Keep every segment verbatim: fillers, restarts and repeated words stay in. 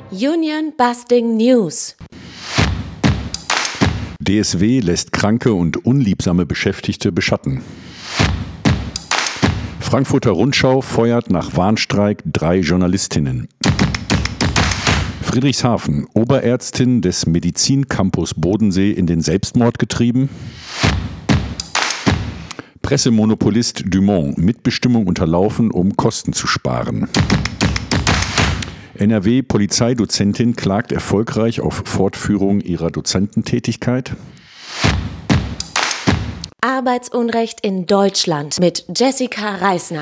Union Busting News. D S W lässt kranke und unliebsame Beschäftigte beschatten. Frankfurter Rundschau feuert nach Warnstreik drei Journalistinnen. Friedrichshafen, Oberärztin des Medizincampus Bodensee in den Selbstmord getrieben. Pressemonopolist Dumont, Mitbestimmung unterlaufen, um Kosten zu sparen. N R W-Polizeidozentin klagt erfolgreich auf Fortführung ihrer Dozententätigkeit. Arbeitsunrecht in Deutschland mit Jessica Reisner.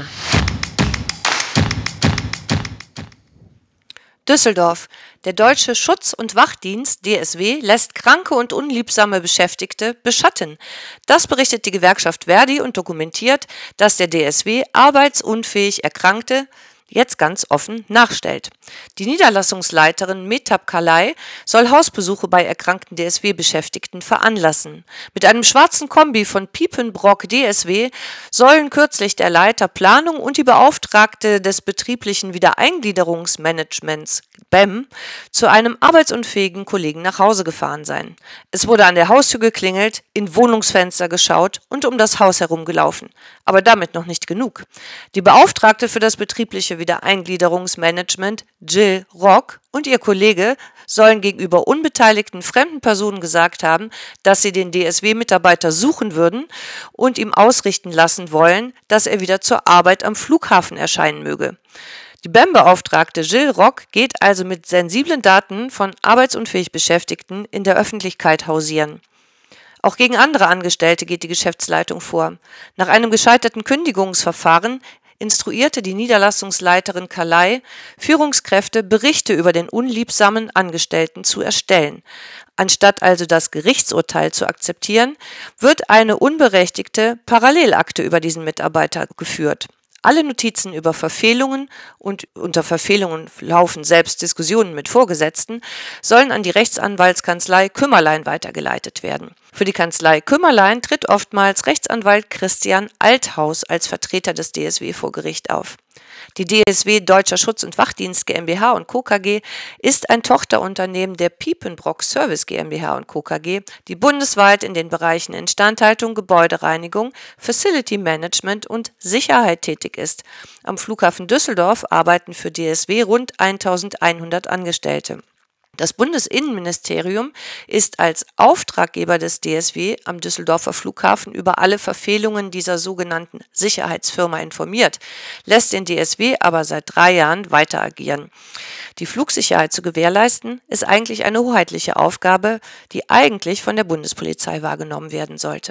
Düsseldorf. Der Deutsche Schutz- und Wachdienst D S W lässt kranke und unliebsame Beschäftigte beschatten. Das berichtet die Gewerkschaft Verdi und dokumentiert, dass der D S W arbeitsunfähig Erkrankte jetzt ganz offen nachstellt. Die Niederlassungsleiterin Mehtap Kalay soll Hausbesuche bei erkrankten D S W-Beschäftigten veranlassen. Mit einem schwarzen Kombi von Piepenbrock D S W sollen kürzlich der Leiter Planung und die Beauftragte des betrieblichen Wiedereingliederungsmanagements B E M zu einem arbeitsunfähigen Kollegen nach Hause gefahren sein. Es wurde an der Haustür geklingelt, in Wohnungsfenster geschaut und um das Haus herumgelaufen. Aber damit noch nicht genug. Die Beauftragte für das betriebliche Wiedereingliederungsmanagement, Jill Rock, und ihr Kollege sollen gegenüber unbeteiligten fremden Personen gesagt haben, dass sie den D S W-Mitarbeiter suchen würden und ihm ausrichten lassen wollen, dass er wieder zur Arbeit am Flughafen erscheinen möge. Die B E M-Beauftragte Jill Rock geht also mit sensiblen Daten von arbeitsunfähig Beschäftigten in der Öffentlichkeit hausieren. Auch gegen andere Angestellte geht die Geschäftsleitung vor. Nach einem gescheiterten Kündigungsverfahren instruierte die Niederlassungsleiterin Kalay, Führungskräfte Berichte über den unliebsamen Angestellten zu erstellen. Anstatt also das Gerichtsurteil zu akzeptieren, wird eine unberechtigte Parallelakte über diesen Mitarbeiter geführt. Alle Notizen über Verfehlungen und unter Verfehlungen laufen selbst Diskussionen mit Vorgesetzten, sollen an die Rechtsanwaltskanzlei Kümmerlein weitergeleitet werden. Für die Kanzlei Kümmerlein tritt oftmals Rechtsanwalt Christian Althaus als Vertreter des D S W vor Gericht auf. Die D S W Deutscher Schutz- und Wachdienst GmbH und Co. K G ist ein Tochterunternehmen der Piepenbrock Service GmbH und Co. K G, die bundesweit in den Bereichen Instandhaltung, Gebäudereinigung, Facility Management und Sicherheit tätig ist. Am Flughafen Düsseldorf arbeiten für D S W rund eintausendeinhundert Angestellte. Das Bundesinnenministerium ist als Auftraggeber des D S W am Düsseldorfer Flughafen über alle Verfehlungen dieser sogenannten Sicherheitsfirma informiert, lässt den D S W aber seit drei Jahren weiter agieren. Die Flugsicherheit zu gewährleisten, ist eigentlich eine hoheitliche Aufgabe, die eigentlich von der Bundespolizei wahrgenommen werden sollte.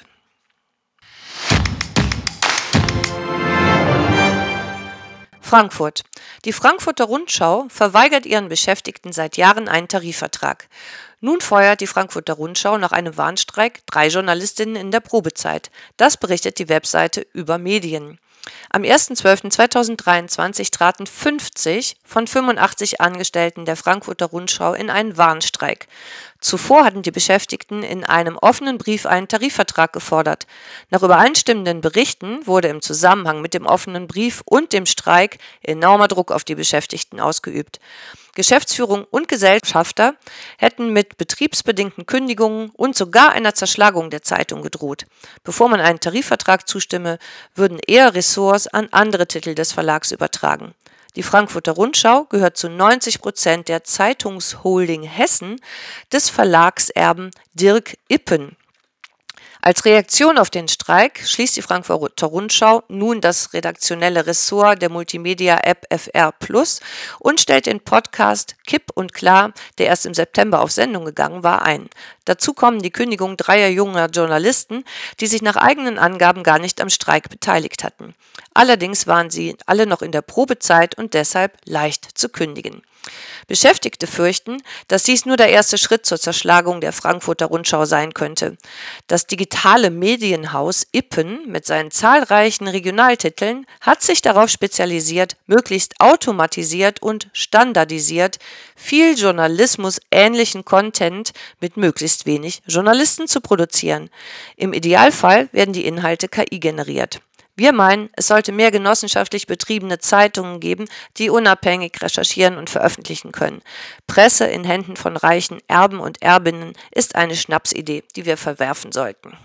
Frankfurt. Die Frankfurter Rundschau verweigert ihren Beschäftigten seit Jahren einen Tarifvertrag. Nun feuert die Frankfurter Rundschau nach einem Warnstreik drei Journalistinnen in der Probezeit. Das berichtet die Webseite über Medien. Am ersten zwölften zweitausenddreiundzwanzig traten fünfzig von fünfundachtzig Angestellten der Frankfurter Rundschau in einen Warnstreik. Zuvor hatten die Beschäftigten in einem offenen Brief einen Tarifvertrag gefordert. Nach übereinstimmenden Berichten wurde im Zusammenhang mit dem offenen Brief und dem Streik enormer Druck auf die Beschäftigten ausgeübt. Geschäftsführung und Gesellschafter hätten mit betriebsbedingten Kündigungen und sogar einer Zerschlagung der Zeitung gedroht. Bevor man einen Tarifvertrag zustimme, würden eher Ressorts an andere Titel des Verlags übertragen. Die Frankfurter Rundschau gehört zu neunzig Prozent der Zeitungsholding Hessen des Verlagserben Dirk Ippen. Als Reaktion auf den Streik schließt die Frankfurter Rundschau nun das redaktionelle Ressort der Multimedia-App F R Plus und stellt den Podcast Kipp und Klar, der erst im September auf Sendung gegangen war, ein. Dazu kommen die Kündigung dreier junger Journalisten, die sich nach eigenen Angaben gar nicht am Streik beteiligt hatten. Allerdings waren sie alle noch in der Probezeit und deshalb leicht zu kündigen. Beschäftigte fürchten, dass dies nur der erste Schritt zur Zerschlagung der Frankfurter Rundschau sein könnte. Das digitale Medienhaus Ippen mit seinen zahlreichen Regionaltiteln hat sich darauf spezialisiert, möglichst automatisiert und standardisiert viel journalismusähnlichen Content mit möglichst wenig Journalisten zu produzieren. Im Idealfall werden die Inhalte K I generiert. Wir meinen, es sollte mehr genossenschaftlich betriebene Zeitungen geben, die unabhängig recherchieren und veröffentlichen können. Presse in Händen von reichen Erben und Erbinnen ist eine Schnapsidee, die wir verwerfen sollten.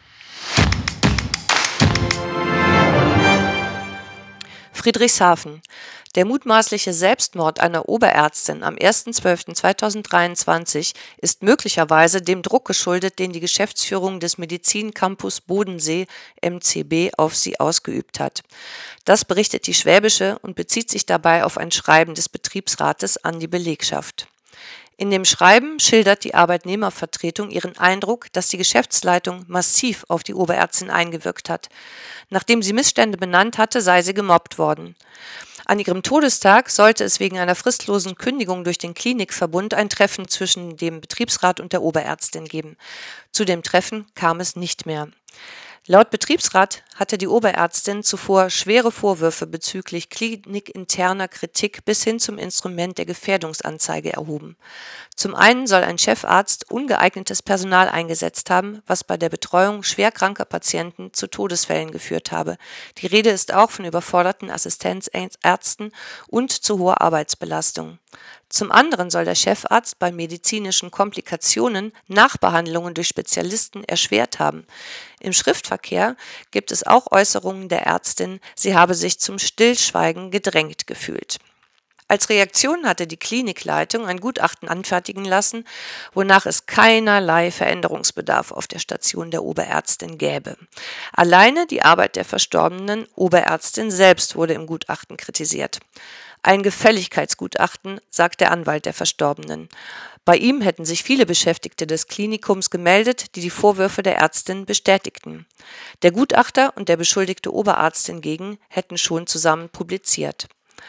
Friedrichshafen. Der mutmaßliche Selbstmord einer Oberärztin am erster zwölfter zweitausenddreiundzwanzig ist möglicherweise dem Druck geschuldet, den die Geschäftsführung des Medizincampus Bodensee M C B auf sie ausgeübt hat. Das berichtet die Schwäbische und bezieht sich dabei auf ein Schreiben des Betriebsrates an die Belegschaft. In dem Schreiben schildert die Arbeitnehmervertretung ihren Eindruck, dass die Geschäftsleitung massiv auf die Oberärztin eingewirkt hat. Nachdem sie Missstände benannt hatte, sei sie gemobbt worden. An ihrem Todestag sollte es wegen einer fristlosen Kündigung durch den Klinikverbund ein Treffen zwischen dem Betriebsrat und der Oberärztin geben. Zu dem Treffen kam es nicht mehr. Laut Betriebsrat hatte die Oberärztin zuvor schwere Vorwürfe bezüglich klinikinterner Kritik bis hin zum Instrument der Gefährdungsanzeige erhoben. Zum einen soll ein Chefarzt ungeeignetes Personal eingesetzt haben, was bei der Betreuung schwerkranker Patienten zu Todesfällen geführt habe. Die Rede ist auch von überforderten Assistenzärzten und zu hoher Arbeitsbelastung. Zum anderen soll der Chefarzt bei medizinischen Komplikationen Nachbehandlungen durch Spezialisten erschwert haben. Im Schriftverkehr gibt es auch Äußerungen der Ärztin, sie habe sich zum Stillschweigen gedrängt gefühlt. Als Reaktion hatte die Klinikleitung ein Gutachten anfertigen lassen, wonach es keinerlei Veränderungsbedarf auf der Station der Oberärztin gäbe. Alleine die Arbeit der verstorbenen Oberärztin selbst wurde im Gutachten kritisiert. Ein Gefälligkeitsgutachten, sagt der Anwalt der Verstorbenen. Bei ihm hätten sich viele Beschäftigte des Klinikums gemeldet, die die Vorwürfe der Ärztin bestätigten. Der Gutachter und der beschuldigte Oberarzt hingegen hätten schon zusammen publiziert.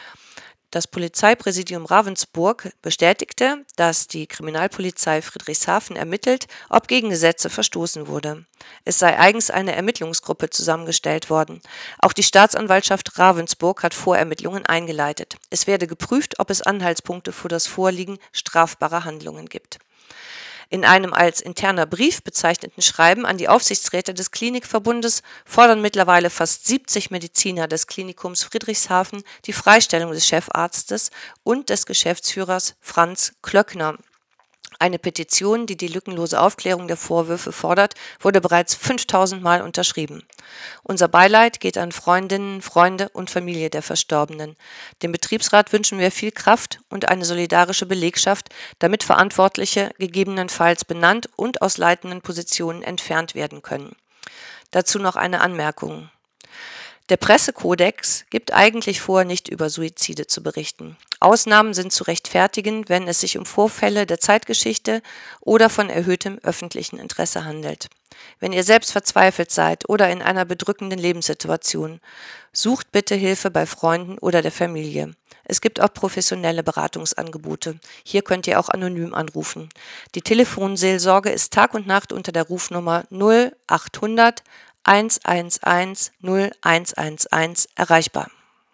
Das Polizeipräsidium Ravensburg bestätigte, dass die Kriminalpolizei Friedrichshafen ermittelt, ob gegen Gesetze verstoßen wurde. Es sei eigens eine Ermittlungsgruppe zusammengestellt worden. Auch die Staatsanwaltschaft Ravensburg hat Vorermittlungen eingeleitet. Es werde geprüft, ob es Anhaltspunkte für das Vorliegen strafbarer Handlungen gibt. In einem als interner Brief bezeichneten Schreiben an die Aufsichtsräte des Klinikverbundes fordern mittlerweile fast siebzig Mediziner des Klinikums Friedrichshafen die Freistellung des Chefarztes und des Geschäftsführers Franz Klöckner. Eine Petition, die die lückenlose Aufklärung der Vorwürfe fordert, wurde bereits fünftausend Mal unterschrieben. Unser Beileid geht an Freundinnen, Freunde und Familie der Verstorbenen. Dem Betriebsrat wünschen wir viel Kraft und eine solidarische Belegschaft, damit Verantwortliche gegebenenfalls benannt und aus leitenden Positionen entfernt werden können. Dazu noch eine Anmerkung. Der Pressekodex gibt eigentlich vor, nicht über Suizide zu berichten. Ausnahmen sind zu rechtfertigen, wenn es sich um Vorfälle der Zeitgeschichte oder von erhöhtem öffentlichen Interesse handelt. Wenn ihr selbst verzweifelt seid oder in einer bedrückenden Lebenssituation, sucht bitte Hilfe bei Freunden oder der Familie. Es gibt auch professionelle Beratungsangebote. Hier könnt ihr auch anonym anrufen. Die Telefonseelsorge ist Tag und Nacht unter der Rufnummer null achthundert hunderteins null eins eins eins erreichbar.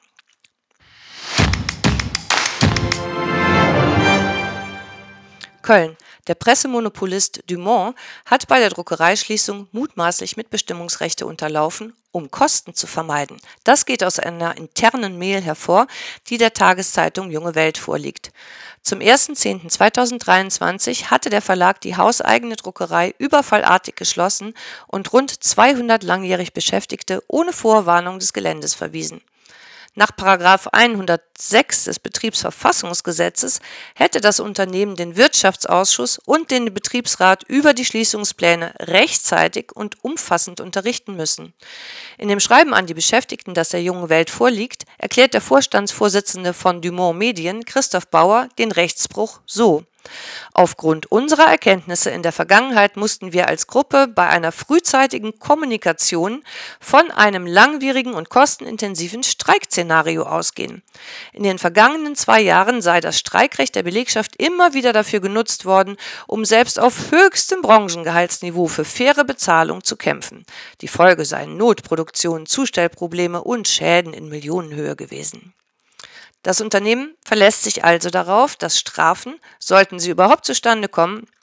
Köln. Der Pressemonopolist Dumont hat bei der Druckereischließung mutmaßlich Mitbestimmungsrechte unterlaufen, um Kosten zu vermeiden. Das geht aus einer internen Mail hervor, die der Tageszeitung Junge Welt vorliegt. Zum erster zehnter zweitausenddreiundzwanzig hatte der Verlag die hauseigene Druckerei überfallartig geschlossen und rund zweihundert langjährig Beschäftigte ohne Vorwarnung des Geländes verwiesen. Nach Paragraph hundertsechs des Betriebsverfassungsgesetzes hätte das Unternehmen den Wirtschaftsausschuss und den Betriebsrat über die Schließungspläne rechtzeitig und umfassend unterrichten müssen. In dem Schreiben an die Beschäftigten, das der Jungen Welt vorliegt, erklärt der Vorstandsvorsitzende von Dumont Medien, Christoph Bauer, den Rechtsbruch so: Aufgrund unserer Erkenntnisse in der Vergangenheit mussten wir als Gruppe bei einer frühzeitigen Kommunikation von einem langwierigen und kostenintensiven Streikszenario ausgehen. In den vergangenen zwei Jahren sei das Streikrecht der Belegschaft immer wieder dafür genutzt worden, um selbst auf höchstem Branchengehaltsniveau für faire Bezahlung zu kämpfen. Die Folge seien Notproduktion, Zustellprobleme und Schäden in Millionenhöhe gewesen. Das Unternehmen verlässt sich also darauf, dass Strafen, sollten sie überhaupt zustande kommen,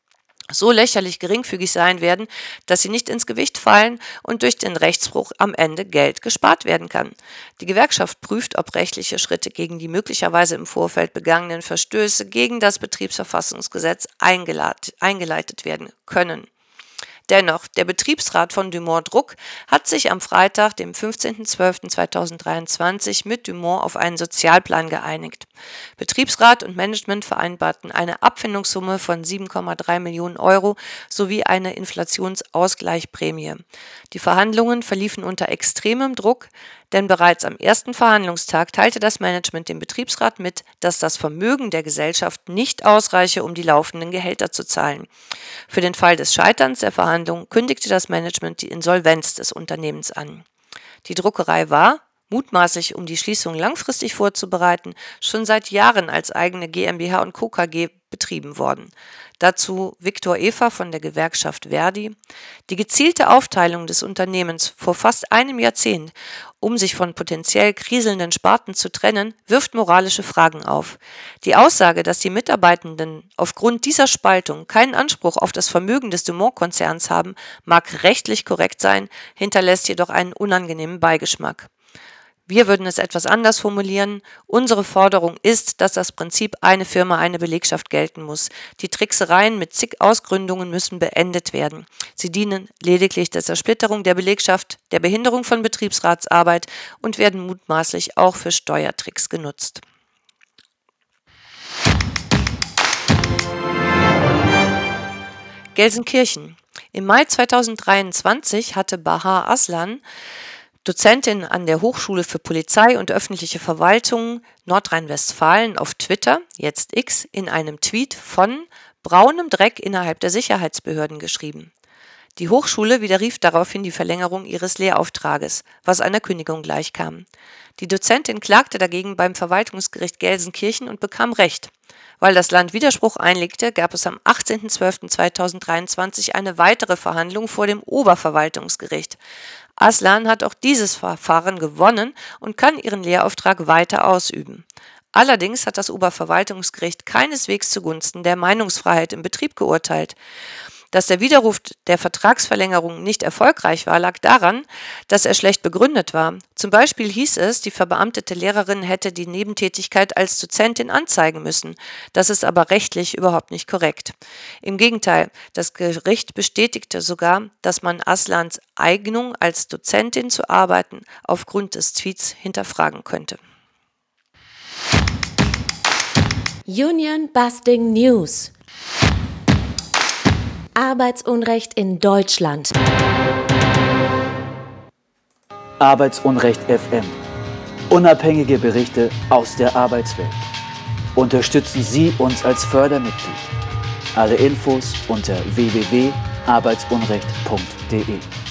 so lächerlich geringfügig sein werden, dass sie nicht ins Gewicht fallen und durch den Rechtsbruch am Ende Geld gespart werden kann. Die Gewerkschaft prüft, ob rechtliche Schritte gegen die möglicherweise im Vorfeld begangenen Verstöße gegen das Betriebsverfassungsgesetz eingeleitet werden können. Dennoch, der Betriebsrat von Dumont Druck hat sich am Freitag, dem fünfzehnten zwölften zweitausenddreiundzwanzig, mit Dumont auf einen Sozialplan geeinigt. Betriebsrat und Management vereinbarten eine Abfindungssumme von sieben Komma drei Millionen Euro sowie eine Inflationsausgleichsprämie. Die Verhandlungen verliefen unter extremem Druck, denn bereits am ersten Verhandlungstag teilte das Management dem Betriebsrat mit, dass das Vermögen der Gesellschaft nicht ausreiche, um die laufenden Gehälter zu zahlen. Für den Fall des Scheiterns der Verhandlungen kündigte das Management die Insolvenz des Unternehmens an. Die Druckerei war, mutmaßlich um die Schließung langfristig vorzubereiten, schon seit Jahren als eigene GmbH und Co. K G betrieben worden. Dazu Viktor Efer von der Gewerkschaft Verdi. Die gezielte Aufteilung des Unternehmens vor fast einem Jahrzehnt, um sich von potenziell kriselnden Sparten zu trennen, wirft moralische Fragen auf. Die Aussage, dass die Mitarbeitenden aufgrund dieser Spaltung keinen Anspruch auf das Vermögen des Dumont-Konzerns haben, mag rechtlich korrekt sein, hinterlässt jedoch einen unangenehmen Beigeschmack. Wir würden es etwas anders formulieren. Unsere Forderung ist, dass das Prinzip eine Firma, eine Belegschaft gelten muss. Die Tricksereien mit zig Ausgründungen müssen beendet werden. Sie dienen lediglich der Zersplitterung der Belegschaft, der Behinderung von Betriebsratsarbeit und werden mutmaßlich auch für Steuertricks genutzt. Gelsenkirchen. Im Mai zweitausenddreiundzwanzig hatte Bahar Aslan, Dozentin an der Hochschule für Polizei und öffentliche Verwaltung Nordrhein-Westfalen, auf Twitter, jetzt X, in einem Tweet von braunem Dreck innerhalb der Sicherheitsbehörden geschrieben. Die Hochschule widerrief daraufhin die Verlängerung ihres Lehrauftrages, was einer Kündigung gleichkam. Die Dozentin klagte dagegen beim Verwaltungsgericht Gelsenkirchen und bekam Recht. Weil das Land Widerspruch einlegte, gab es am achtzehnten zwölften zweitausenddreiundzwanzig eine weitere Verhandlung vor dem Oberverwaltungsgericht. Aslan hat auch dieses Verfahren gewonnen und kann ihren Lehrauftrag weiter ausüben. Allerdings hat das Oberverwaltungsgericht keineswegs zugunsten der Meinungsfreiheit im Betrieb geurteilt. Dass der Widerruf der Vertragsverlängerung nicht erfolgreich war, lag daran, dass er schlecht begründet war. Zum Beispiel hieß es, die verbeamtete Lehrerin hätte die Nebentätigkeit als Dozentin anzeigen müssen. Das ist aber rechtlich überhaupt nicht korrekt. Im Gegenteil, das Gericht bestätigte sogar, dass man Aslans Eignung als Dozentin zu arbeiten aufgrund des Tweets hinterfragen könnte. Union Busting News. Arbeitsunrecht in Deutschland. Arbeitsunrecht F M. Unabhängige Berichte aus der Arbeitswelt. Unterstützen Sie uns als Fördermitglied. Alle Infos unter w w w punkt arbeitsunrecht punkt d e.